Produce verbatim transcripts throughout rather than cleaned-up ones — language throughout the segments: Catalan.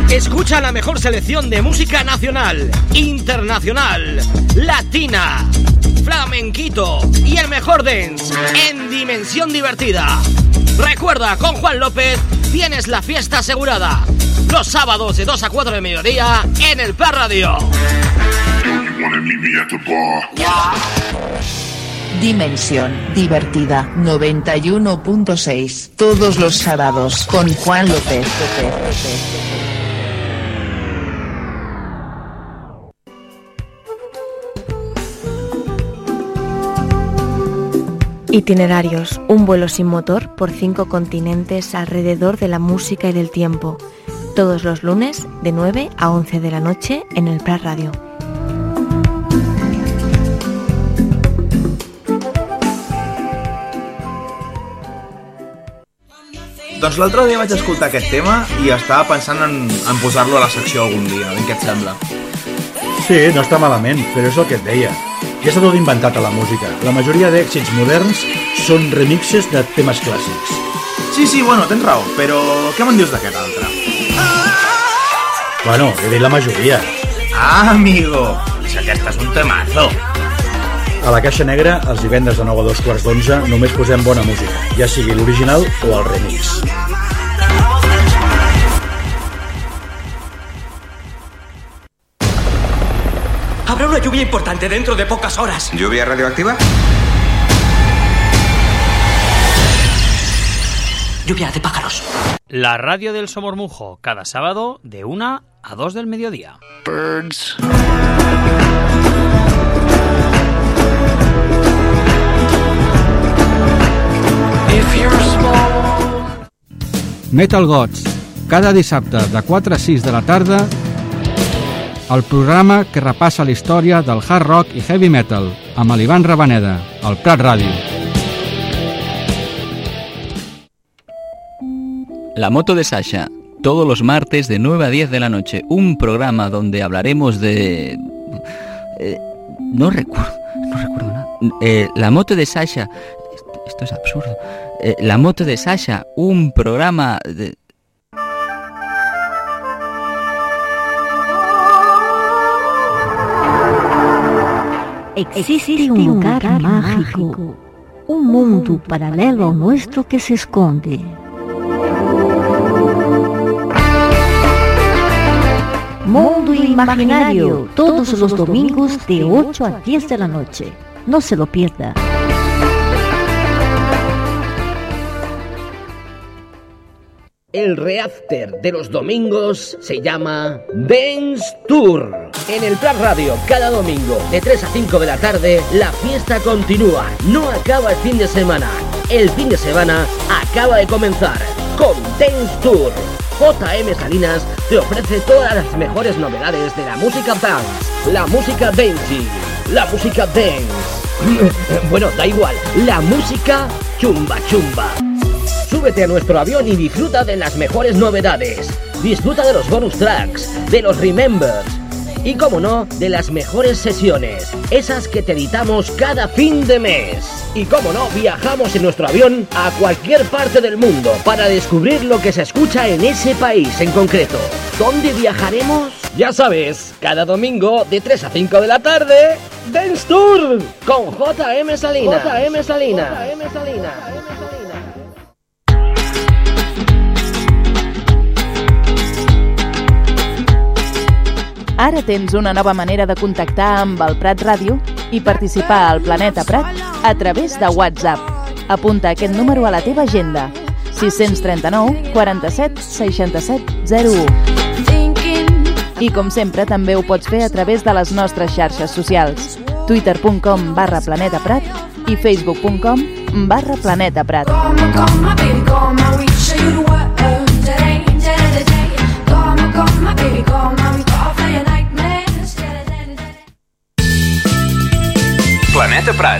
Escucha la mejor selección de música nacional, internacional, latina, flamenquito y el mejor dance en Dimensión Divertida. Recuerda, con Juan López tienes la fiesta asegurada. Los sábados de dos a cuatro de mediodía en el Prat Radio. Dimensión Divertida noventa y uno punto seis. Todos los sábados con Juan López. Itinerarios, un vuelo sin motor por cinco continentes alrededor de la música y del tiempo. Todos los lunes de nueve a once de la noche en el Prat Radio. Doncs l'altre dia vaig escoltar aquest tema i estava pensant en, en posar-lo a la secció algun dia, ben què et sembla? Sí, no està malament, però és el que et deia. Ja està tot inventat a la música. La majoria d'èxits moderns són remixes de temes clàssics. Sí, sí, bueno, tens raó, però què me'n dius d'aquest altre? Bueno, he dit la majoria. Ah, amigo, si aquest és un temazo. A la Caixa Negra, els divendres de nou a dos quarts d'onze, només posem bona música, ja sigui l'original o el remix. Habrá una lluvia importante dentro de pocas horas. ¿Lluvia radioactiva? Lluvia de pájaros. La radio del Somormujo, cada sábado de una a dos del mediodía. Birds. Metal Gods, cada dissabte de quatre a sis de la tarda, el programa que repassa la història del hard rock i heavy metal, amb l'Ivan Rabaneda, al Prat Ràdio. La moto de Sasha, todos los martes de nueve a diez de la noche, un programa donde hablaremos de... Eh, no recuerdo, no recuerdo nada. Eh, la moto de Sasha, esto, esto es absurdo. Eh, la moto de Sasha, un programa de... Existe un lugar mágico, un mundo paralelo al nuestro que se esconde. Mundo Imaginario, todos los domingos de ocho a diez de la noche. No se lo pierda. El reafter de los domingos se llama Dance Tour. En el Prat Radio, cada domingo, de tres a cinco de la tarde, la fiesta continúa. No acaba el fin de semana. El fin de semana acaba de comenzar con Dance Tour. J M Salinas te ofrece todas las mejores novedades de la música dance, la música dancey, la música dance. Bueno, da igual, la música chumba chumba. Súbete a nuestro avión y disfruta de las mejores novedades. Disfruta de los bonus tracks, de los remembers y, como no, de las mejores sesiones, esas que te editamos cada fin de mes. Y, como no, viajamos en nuestro avión a cualquier parte del mundo para descubrir lo que se escucha en ese país en concreto. ¿Dónde viajaremos? Ya sabes, cada domingo de tres a cinco de la tarde, Dance Tour con J M Salinas. J M Salinas. J M Salinas. Ara tens una nova manera de contactar amb el Prat Ràdio i participar al Planeta Prat a través de WhatsApp. Apunta aquest número a la teva agenda: sis tres nou, quaranta-set, seixanta-set, zero u. I com sempre també ho pots fer a través de les nostres xarxes socials: twitter punt com barra Planeta Prat i facebook punt com barra Planeta Prat. Planeta Prat.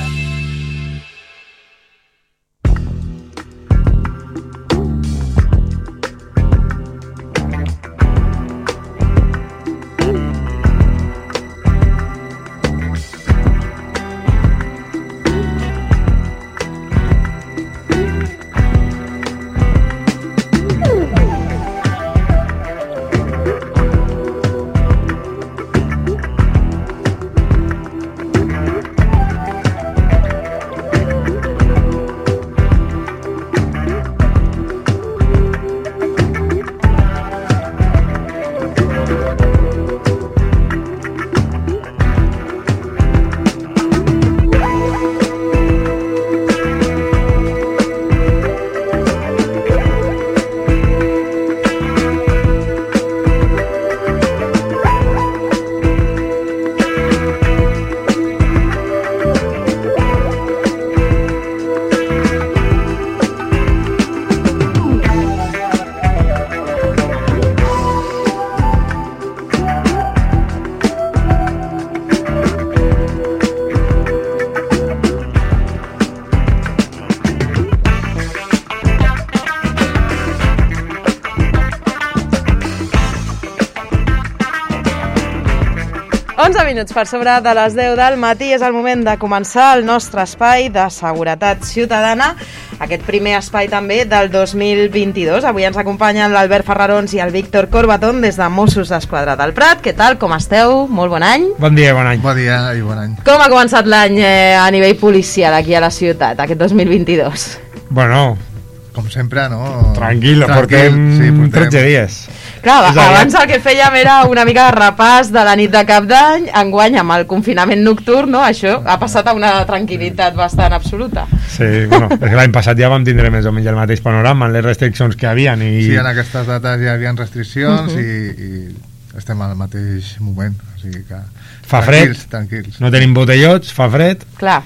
onze minuts per sobre de les deu del matí és el moment de començar el nostre espai de seguretat ciutadana, aquest primer espai també del dos mil vint-i-dos. Avui ens acompanyen l'Albert Ferrarons i el Víctor Corbatón des de Mossos d'Esquadra del Prat. Què tal, com esteu? Molt bon any. Bon dia, bon any. Bon dia i bon any. Com ha començat l'any eh, a nivell policial aquí a la ciutat, aquest dos mil vint-i-dos? Bueno, com sempre, no? Tranquil·lo, portem, sí, portem tretze dies. Clar, abans el que fèiem era una mica de repàs de la nit de cap d'any, enguany amb el confinament nocturn, no? Això ha passat a una tranquil·litat bastant absoluta. Sí, bueno, és que l'any passat ja vam tindre més o menys el mateix panorama, les restriccions que hi havia. I... Sí, en aquestes dates ja hi havia restriccions uh -huh. i, i estem al mateix moment, o sigui que... Fa tranquils, fred, tranquils. No tenim botellots, fa fred. Clar.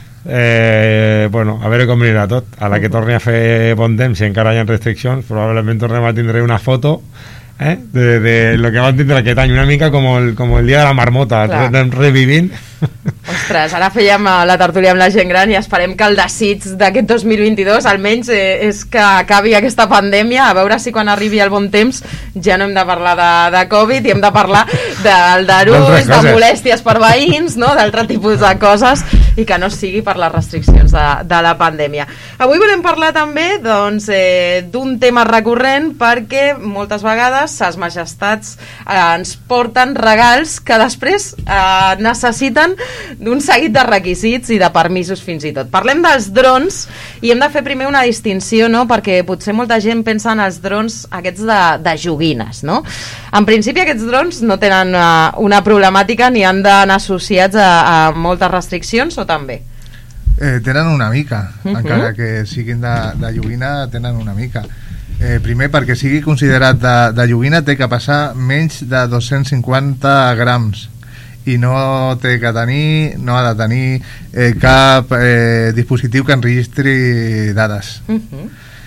Eh, bueno, a veure com anirà tot. A la que torni a fer bon temps, si encara hi ha restriccions, probablement tornem a tindre una foto eh, de, de lo que vam tindre aquest any, una mica com el, com el dia de la marmota, re, revivint. Ostres, ara fèiem la tertúlia amb la gent gran i esperem que el desig d'aquest dos mil vint-i-dos almenys eh, és que acabi aquesta pandèmia, a veure si quan arribi el bon temps ja no hem de parlar de, de Covid i hem de parlar del darús, de molèsties per veïns, no? D'altre tipus de coses i que no sigui per les restriccions de, de la pandèmia. Avui volem parlar també doncs, eh, d'un tema recurrent perquè moltes vegades ses majestats eh, ens porten regals que després eh, necessiten d'un seguit de requisits i de permisos fins i tot. Parlem dels drons i hem de fer primer una distinció, no? Perquè potser molta gent pensa en els drons aquests de, de joguines, no? En principi aquests drons no tenen uh, una problemàtica ni han d'anar associats a, a moltes restriccions o també? Eh, tenen una mica, uh -huh. encara que siguin de, de joguina tenen una mica. Eh, primer, perquè sigui considerat de, de joguina té que passar menys de dos-cents cinquanta grams i no té que tenir, no ha de tenir eh, cap eh, dispositiu que enregistri dades. Uh-huh.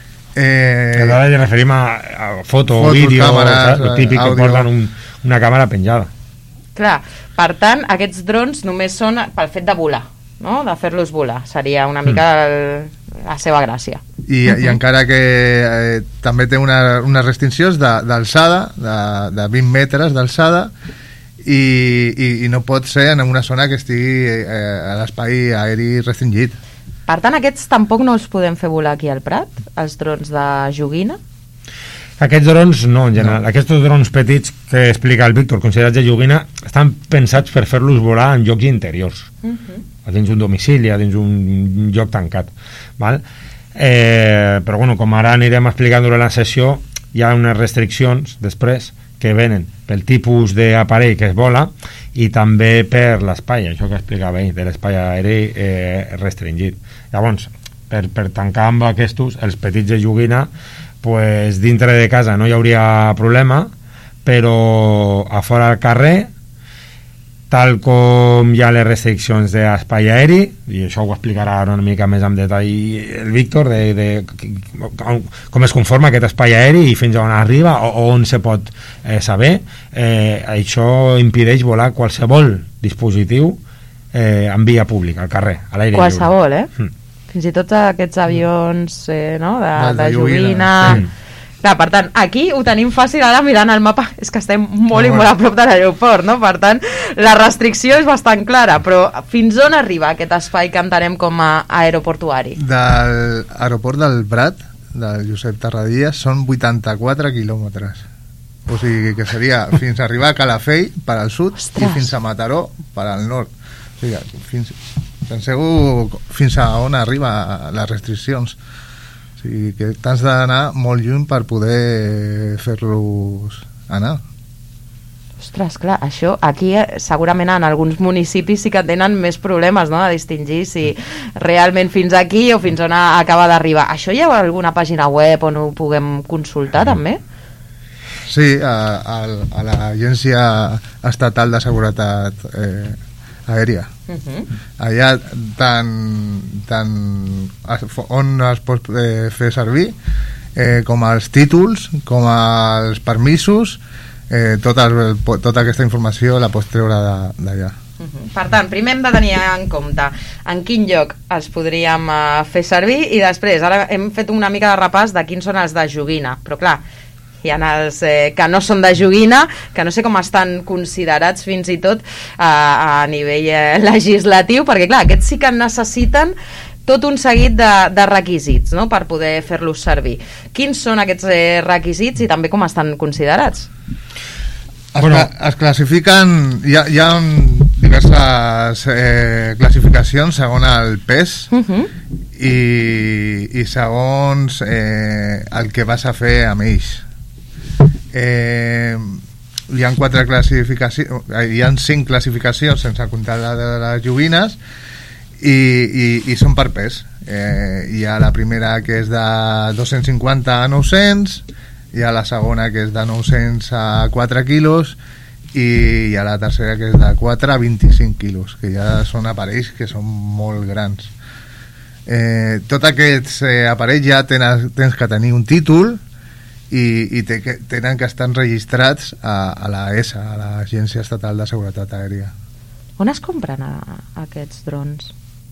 Eh, que ara ja referim a, a foto, fotos, vídeo, càmeres, el típic àudio. Que porten un, una càmera penjada. Clar, per tant, aquests drons només són pel fet de volar, no? De fer-los volar, seria una mica el, la seva gràcia. I, uh-huh. i encara que eh, també té una, unes restriccions d'alçada, de, de, de vint metres d'alçada, I, i, i no pot ser en una zona que estigui eh, a l'espai aeri restringit. Per tant, aquests tampoc no els podem fer volar aquí al Prat, els drons de joguina? Aquests drons no, en general. No. Aquests drons petits que explica el Víctor, considerats de joguina, estan pensats per fer-los volar en llocs interiors, uh-huh. a dins un domicili, a dins un lloc tancat, val? Eh, però bueno, com ara anirem explicant durant la sessió, hi ha unes restriccions després que venen pel tipus d'aparell que es vola i també per l'espai, això que explicava ell, de l'espai aeri eh, restringit. Llavors, per, per tancar amb aquests, els petits de joguina, pues, dintre de casa no hi hauria problema, però a fora al carrer, tal com hi ha les restriccions d'espai aeri, i això ho explicarà una mica més en detall el Víctor, de, de com es conforma aquest espai aeri i fins on arriba o on se pot eh, saber, eh, això impedeix volar qualsevol dispositiu eh, en via pública, al carrer, a l'aire lliure. Qualsevol, eh? Mm. Fins i tot aquests avions eh, no? de, de, de joguina... Sí. Clar, per tant, aquí ho tenim fàcil ara mirant el mapa, és que estem molt i molt a prop de l'aeroport, no? Per tant, la restricció és bastant clara, però fins on arriba aquest espai que entenem com a aeroportuari? De l'aeroport del Prat, del Josep Tarradellas, són vuitanta-quatre quilòmetres. O sigui que seria fins a arribar a Calafell per al sud. Ostres. I fins a Mataró per al nord. O sigui, fins, penseu fins a on arriba les restriccions. I que t'has d'anar molt lluny per poder fer-los anar. Ostres, clar, això aquí segurament en alguns municipis sí que tenen més problemes, no?, de distingir si realment fins aquí o fins on acaba d'arribar. Això hi ha alguna pàgina web on ho puguem consultar també? Sí, a, a, a l'Agència Estatal de Seguretat eh, Aèria. Uh-huh. Allà tant, tant on es pot eh, fer servir eh, com els títols, com els permisos, eh, tota, tota aquesta informació la pots treure d'allà. Uh-huh. Per tant, primer hem de tenir en compte en quin lloc els podríem uh, fer servir i després, ara hem fet una mica de repàs de quins són els de joguina, però clar, hi ha els eh, que no són de joguina, que no sé com estan considerats fins i tot a, a nivell eh, legislatiu, perquè clar, aquests sí que necessiten tot un seguit de, de requisits, no?, per poder fer-los servir. Quins són aquests eh, requisits i també com estan considerats? Es, bueno, es classifiquen, hi ha, hi ha diverses eh, classificacions segons el pes uh-huh. i, i segons eh, el que vas a fer amb ells. Eh, hi ha quatre classificacions, hi ha cinc classificacions sense comptar la de les joguines i, i, i són per pes. Eh, hi ha la primera que és de dos-cents cinquanta a nou-cents, hi ha la segona que és de nou-cents a quatre quilos i hi ha la tercera que és de quatre a vint-i-cinc quilos, que ja són aparells que són molt grans. Eh, tots aquests eh, aparells ja tens, tens que tenir un títol i, i te, tenen que estar registrats a, a la E S A, a l'Agència Estatal de Seguretat Aèria. On es compren a, a aquests drons?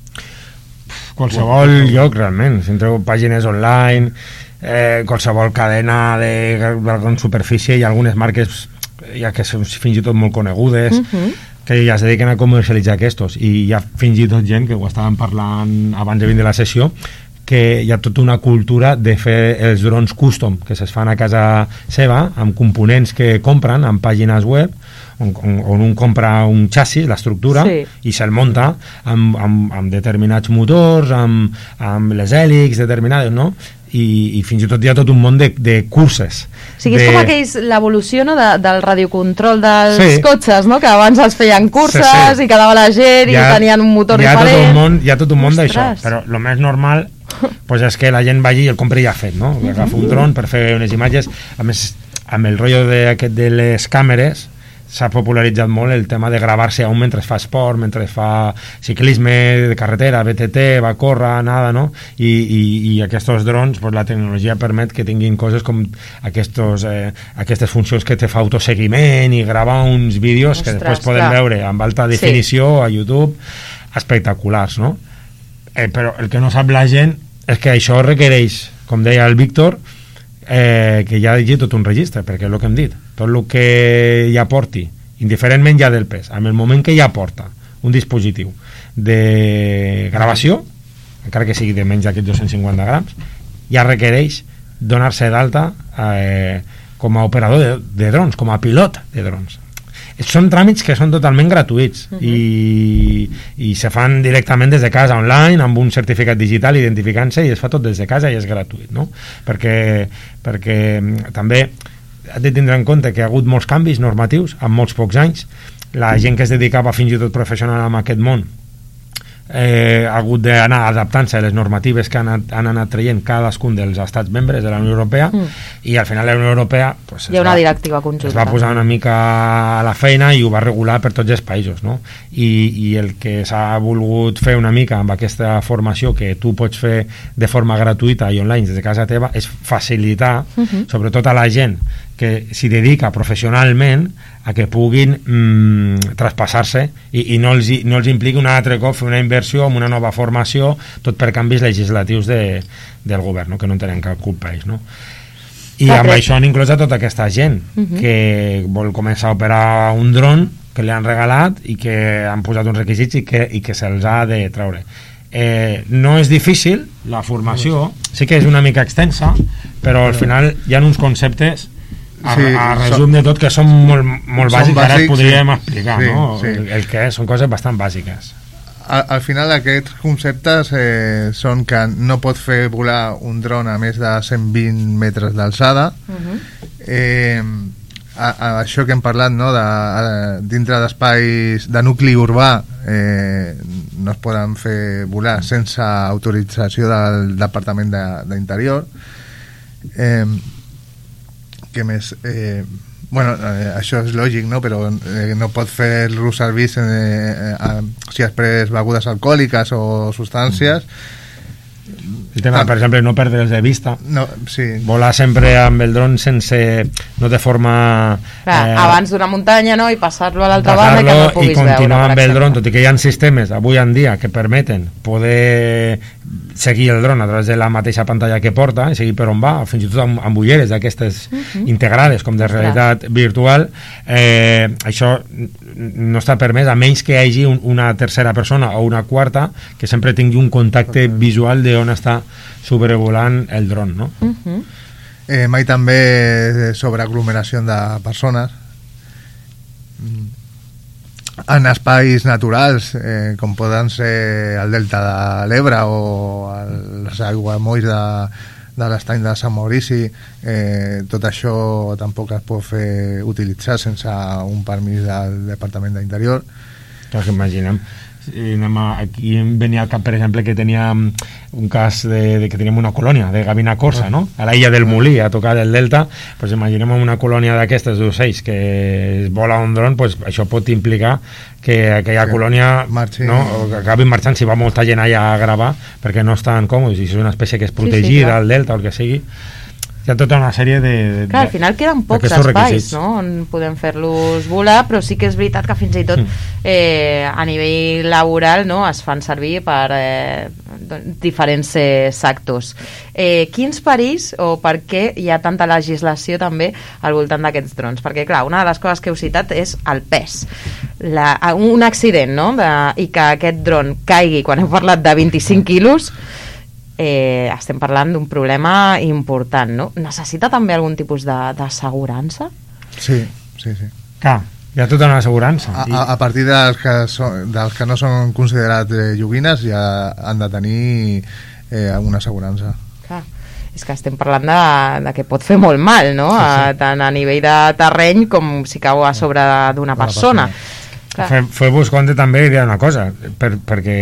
Qualsevol lloc, realment. Si entreu pàgines online, eh, qualsevol cadena de, de gran superfície, hi ha algunes marques ja que són fins i tot molt conegudes uh-huh. que ja es dediquen a comercialitzar aquests, i hi ha fins i tot gent que ho estàvem parlant abans de vindre a la sessió, que hi ha tota una cultura de fer els drons custom que es fan a casa seva amb components que compren en pàgines web on, on, on un compra un xassis, l'estructura, sí. i se'l munta amb, amb, amb determinats motors, amb, amb les hèlix determinades, no? I, i fins i tot hi ha tot un món de, de curses. O sigui, és de... com aquells, l'evolució, no, de, del radiocontrol dels sí. cotxes, no? Que abans els feien curses sí, sí. i quedava la gent i tenien un motor hi ha diferent. Tot un món, hi ha tot un món d'això, però el més normal pues és que la gent vagi i el compri ja fet, no? Agafa un dron per fer unes imatges. A més, amb el rotllo de, aquest de les càmeres s'ha popularitzat molt el tema de gravar-se a un mentre fa esport, mentre fa ciclisme de carretera, B T T, va córrer, nada, no? I, i, i aquests drons, pues, la tecnologia permet que tinguin coses com aquestos, eh, aquestes funcions que te fa autoseguiment i gravar uns vídeos Ostres, que després poden clar. veure amb alta definició sí. a YouTube, espectaculars, no? Eh, però el que no sap la gent és que això requereix, com deia el Víctor, eh, que hi hagi tot un registre, perquè és el que hem dit, tot el que hi aporti, indiferentment ja del pes, en el moment que hi aporta un dispositiu de gravació, encara que sigui de menys d'aquests dos-cents cinquanta grams, ja requereix donar-se d'alta eh, com a operador de, de drons, com a pilot de drons. Són tràmits que són totalment gratuïts uh-huh. i, i se fan directament des de casa online amb un certificat digital identificant-se i es fa tot des de casa i és gratuït, no? perquè, perquè també has de tindre en compte que hi ha hagut molts canvis normatius en molts pocs anys. La gent que es dedicava fins i tot professional a aquest món eh, ha hagut d'anar adaptant-se a les normatives que han anat, han anat traient cadascun dels estats membres de la Unió Europea mm. i al final la Unió Europea pues, hi ha una va, directiva conjunta, es va posar una mica a la feina i ho va regular per tots els països, no? I, i el que s'ha volgut fer una mica amb aquesta formació que tu pots fer de forma gratuïta i online des de casa teva és facilitar mm-hmm. sobretot a la gent que s'hi dedica professionalment a que puguin mm, traspassar-se i, i no, els, no els impliqui un altre cop fer una inversió amb una nova formació, tot per canvis legislatius de, del govern, no? Que no en tenen cap culpa ells, no? I ah, amb això han inclòs a tota aquesta gent uh-huh. que vol començar a operar un dron que li han regalat i que han posat uns requisits i que, i que se'ls ha de treure. Eh, no és difícil la formació, sí que és una mica extensa, però al final hi ha uns conceptes a, sí, a resum són, de tot que són molt, molt bàsics, bàsics, ara et podríem sí, explicar sí, no? sí. El, el que és, són coses bastant bàsiques. Al, al final aquests conceptes eh, són que no pot fer volar un dron a més de cent vint metres d'alçada. Uh-huh. eh, a, a això que hem parlat, no? de, a, dintre d'espais de nucli urbà eh, no es poden fer volar sense autorització del Departament d'Interior. eh, que més eh, bueno, eh, això és lògic, no? Però eh, no pot fer-lo servir eh, eh, si has pres begudes alcohòliques o substàncies. El tema, ah, per exemple, no perdre'ls de vista, no, sí. volar sempre amb el dron sense, no de forma clar, eh, abans d'una muntanya, no? I passar-lo a l'altra banda que no puguis veure, i continuar amb el dron, tot i que hi ha sistemes avui en dia que permeten poder seguir el dron a través de la mateixa pantalla que porta, i seguir per on va, fins i tot amb, amb ulleres d'aquestes uh-huh. integrades com de realitat virtual. Eh, això no està permès, a menys que hi hagi un, una tercera persona o una quarta que sempre tingui un contacte uh-huh. visual de on està sobrevolant el dron, no? Uh-huh. eh, mai també sobre aglomeració de persones en espais naturals, eh, com poden ser el delta de l'Ebre o els aiguamolls de, de l'estany de Sant Maurici. Eh, tot això tampoc es pot fer utilitzar sense un permís del Departament d'Interior. Clar que imaginem. I anem a, aquí em venia al cap, per exemple, que teníem un cas de, de que teníem una colònia de gavina corsa, no? A la illa del Molí, a tocar del delta. Pues imaginem una colònia d'aquestes d'ocells que es vola un dron, pues això pot implicar que aquella sí, colònia marxi, no, acabi marxant si va molta gent allà a gravar, perquè no estan còmodes, i és una espècie que és protegida al sí, sí, delta o el que sigui. Hi ha tota una sèrie de... de clar, al final queden pocs espais, requisits, no?, on podem fer-los volar, però sí que és veritat que fins i tot eh, a nivell laboral, no?, es fan servir per eh, diferents eh, sectors. Eh, quins perills o per què hi ha tanta legislació també al voltant d'aquests drons? Perquè, clar, una de les coses que heu citat és el pes. La, un accident, no?, de, i que aquest dron caigui, quan heu parlat de vint-i-cinc quilos... Eh, estem parlant d'un problema important, no? Necessita també algun tipus d'assegurança? Sí, sí, sí. Clar, hi ha tota una assegurança. A, a, a partir dels que, so, dels que no són considerats eh, joguines ja han de tenir eh, una assegurança. Clar, és que estem parlant de, de que pot fer molt mal, no? Sí, sí. A, tant a nivell de terreny com si cau a sobre d'una persona. persona. Feu-vos compte també d'una cosa, per, perquè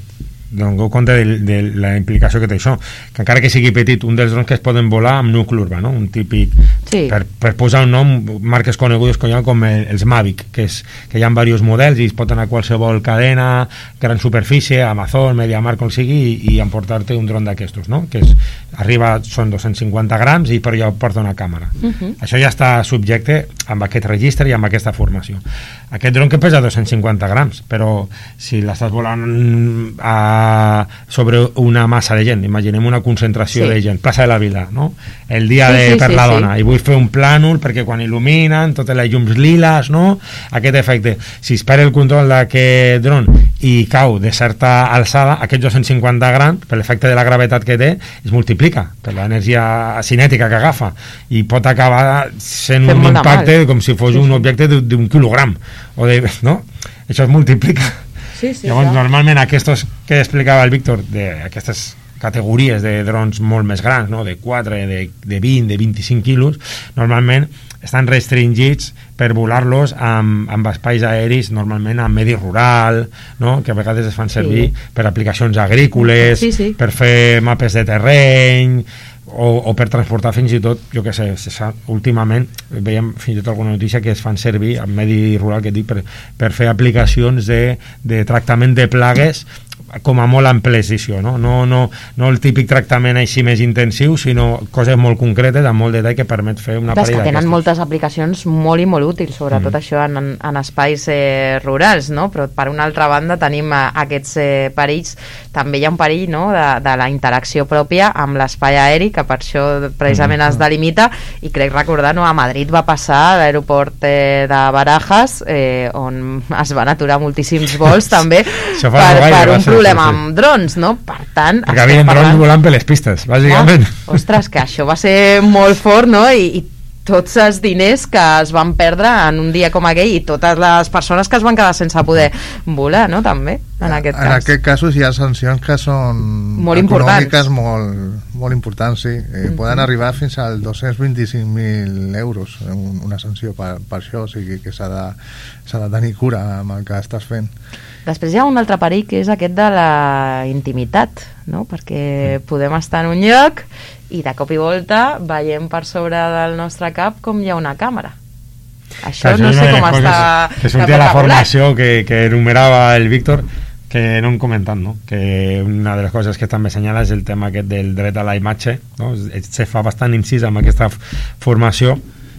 doneu compte de, de la implicació que té això, que encara que sigui petit, un dels drons que es poden volar amb nucli urbà, no? Un típic, sí. per, per posar un nom, marques conegudes com, com el, els Mavic, que, és, que hi ha diversos models i es pot anar a qualsevol cadena, gran superfície, Amazon, MediaMarkt, com sigui, i, i emportar-te un dron d'aquestos, no? Que és, arriba, són dos-cents cinquanta grams i per allà porta una càmera. Uh -huh. Això ja està subjecte amb aquest registre i amb aquesta formació. Aquest dron que pesa dos-cents cinquanta grams, però si l'estàs volant a sobre una massa de gent, imaginem una concentració sí. de gent, plaça de la Vila, no? El dia sí, de, sí, per sí, la dona, sí. i vull fer un plànol perquè quan il·luminen totes les llums liles, no? Aquest efecte, si es perd el control d'aquest dron i cau de certa alçada, aquests dos-cents cinquanta grams, per l'efecte de la gravetat que té, es multiplica per l'energia cinètica que agafa i pot acabar sent Fem un impacte mal. com si fos sí, un objecte d'un quilogram o de, no? Això es multiplica. Sí, sí, llavors, clar. Normalment aquests que explicava el Víctor, d'aquestes categories de drons molt més grans, no? de quatre, de, de vint, de vint-i-cinc quilos, normalment estan restringits per volar-los amb, amb espais aeris, normalment en medi rural, no? que a vegades es fan servir sí. per aplicacions agrícoles, sí, sí. per fer mapes de terreny, o, o per transportar fins i tot, jo què sé, últimament veiem fins i tot alguna notícia que es fan servir en medi rural, que dic, per, per fer aplicacions de, de tractament de plagues com a molt en precisió, no? No, no, no el típic tractament així més intensiu, sinó coses molt concretes, amb molt detall, que permet fer una parella d'aquestes. Que tenen moltes aplicacions molt i molt útils, sobretot mm. això en, en espais eh, rurals, no? Però per una altra banda tenim eh, aquests eh, perills, també hi ha un perill, no? de, de la interacció pròpia amb l'espai aeri, que per això precisament mm. es delimita, i crec recordar, no? A Madrid va passar a l'aeroport eh, de Barajas, eh, on es van aturar moltíssims vols també per, per un problema problema sí, sí. amb drons, no? Per tant... Perquè havien parlant... drons volant per les pistes, bàsicament. Ah, ostres, que això va ser molt fort, no? I, i tots els diners que es van perdre en un dia com aquell i totes les persones que es van quedar sense poder volar, no? També, en aquest cas. En aquest cas hi ha sancions que són molt econòmiques molt, molt importants, sí. Eh, mm. Poden arribar fins als dos-cents vint-i-cinc mil euros una sanció per, per això, o sigui que s'ha de, s'ha de tenir cura amb el que estàs fent. Després hi ha un altre perill, que és aquest de la intimitat, no? Perquè podem estar en un lloc i de cop i volta veiem per sobre del nostre cap com hi ha una càmera. Això no sé com està... Que sortia la formació que, que enumerava el Víctor, que no hem comentat, no? Que una de les coses que també assenyala és el tema aquest del dret a la imatge, no? Se fa bastant incís amb aquesta formació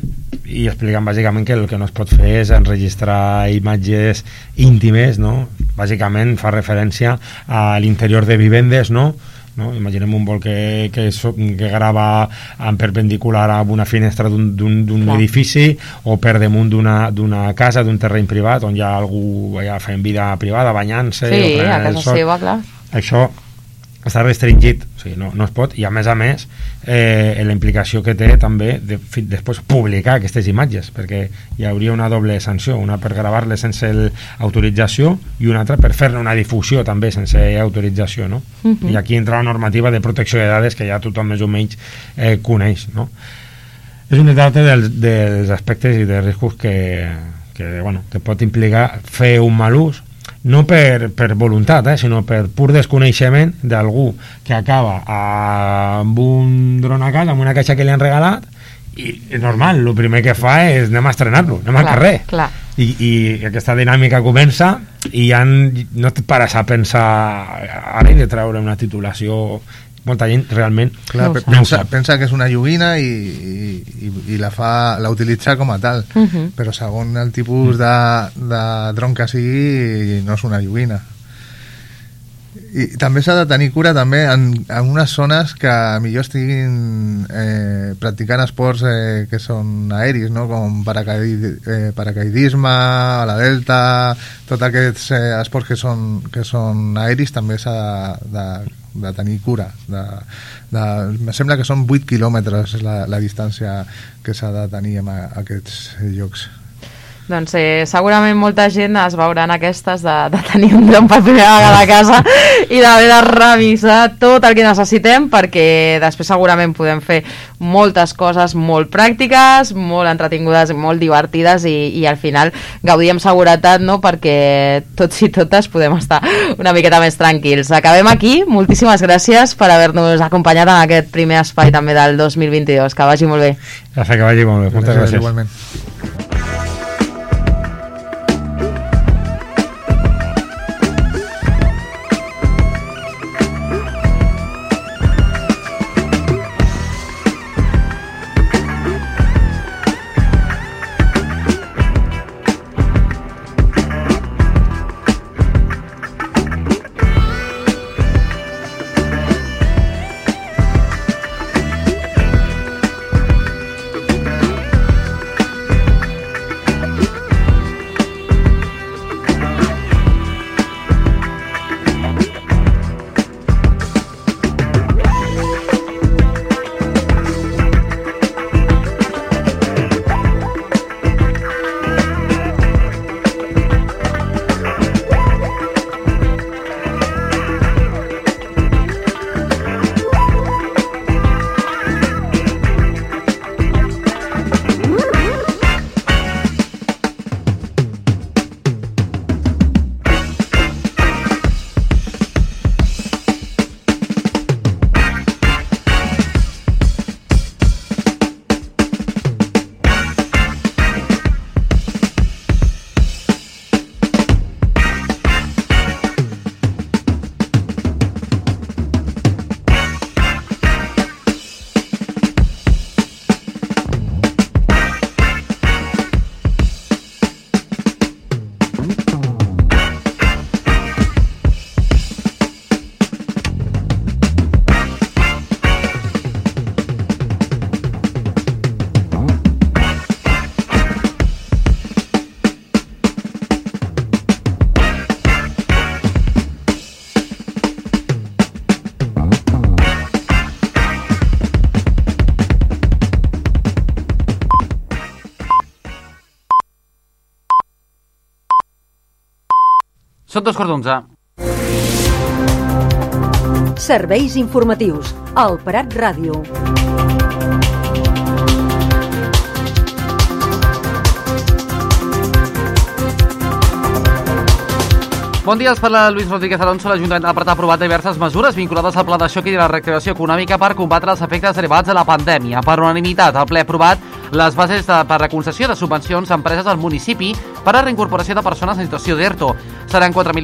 i expliquen bàsicament que el que no es pot fer és enregistrar imatges íntimes, no? Bàsicament fa referència a l'interior de vivendes, no? no? Imaginem un vol que, que, so, que grava en perpendicular a una finestra d'un edifici o per damunt d'una casa, d'un terreny privat on hi ha algú ja fent vida privada, banyant-se. Sí, a casa seva, clar. Això està restringit, o sigui, no, no es pot, i a més a més eh, la implicació que té també de, de, després publicar aquestes imatges, perquè hi hauria una doble sanció, una per gravar-les sense autorització i una altra per fer-ne una difusió també sense autorització, no? Uh-huh. I aquí entra la normativa de protecció de dades que ja tothom més o menys eh, coneix, no? És un altre dels, dels aspectes i dels riscos que, que, bueno, que pot implicar fer un mal ús, no per, per voluntat, eh, sinó per pur desconeixement d'algú que acaba amb un dron a casa, amb una caixa que li han regalat, i és normal, el primer que fa és anem a estrenar-lo, anem al carrer. Clar. I, i aquesta dinàmica comença i ja no et pares a pensar ara he de treure una titulació. Molta gent realment clar, no pensa, pensa que és una joguina i, i, i la fa la utilitza com a tal, uh -huh. però segons el tipus de, de dron que sigui no és una joguina. I també s'ha de tenir cura també en, en unes zones que millor estiguin eh, practicant esports eh, que són aeris, no? Com paracaid, eh, paracaidisme, a la delta, tots aquests eh, esports que són, que són aeris també s'ha de, de de tenir cura de, de, em sembla que són vuit quilòmetres la, la distància que s'ha de tenir en aquests llocs. Doncs eh, segurament molta gent es veurà en aquestes de, de tenir un dron per primera vegada a casa i d'haver de revisar tot el que necessitem, perquè després segurament podem fer moltes coses molt pràctiques, molt entretingudes, molt divertides i, i al final gaudir amb seguretat, no? Perquè tots i totes podem estar una miqueta més tranquils. Acabem aquí, moltíssimes gràcies per haver-nos acompanyat en aquest primer espai també del dos mil vint-i-dos. Que vagi molt bé. Ja sé que vagi molt bé, moltes gràcies. Igualment. Són dos quarts d'onze. Serveis informatius. El Prat Ràdio. Bon dia, els parla Luis Rodríguez Alonso. L'Ajuntament del Prat ha aprovat diverses mesures vinculades al pla de xoc i de la reactivació econòmica per combatre els efectes derivats de la pandèmia. Per unanimitat, el ple ha aprovat les bases de, per la concessió de subvencions a empreses del municipi per a reincorporació de persones en situació d'ERTO. Seran quatre mil